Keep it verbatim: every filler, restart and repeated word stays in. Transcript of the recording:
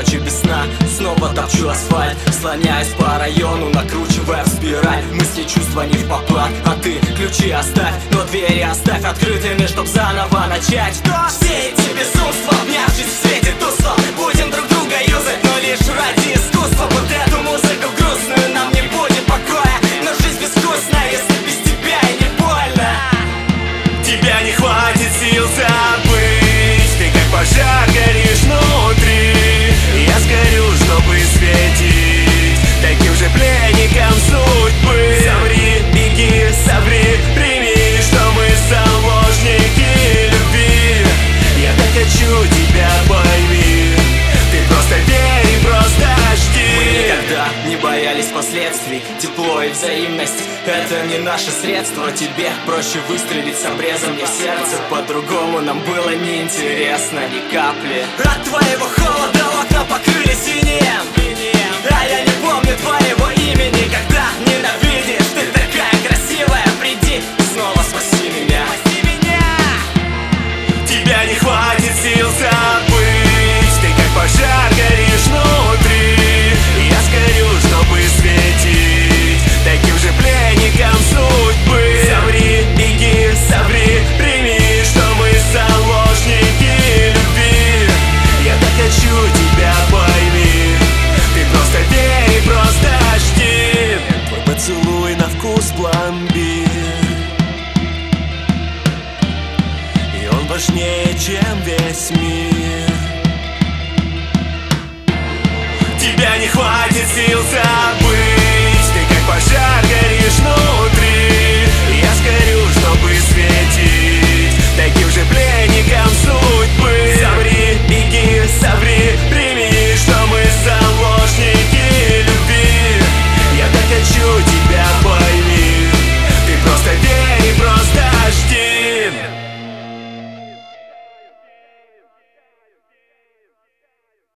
ночи без сна, снова топчу асфальт, слоняюсь по району, накручивая в спираль. Мысли, чувства не в попад, а ты ключи оставь, но двери оставь открытыми, чтоб заново начать. Все эти безумства, обнявшись в свете тусклом, будем друг друга юзать, но лишь ради искусства. Вот эту музыку грустную нам не будет покоя, но жизнь безвкусна, если без тебя и не больно. Тебя не хватит сил забыть, ты как пожар горишь внутри. Я сгорю, чтобы светить таким же пленником судьбы. Замри, беги, соври, прими, что мы заложники любви. Я так хочу тебя, пойми, ты просто верь и просто жди. Мы никогда не боялись последствий, тепло и взаимность — это не наше средство. Тебе проще выстрелить с обрезом не в сердце, по-другому нам было неинтересно ни капли. От твоего холода окна покрылись инеем, а я не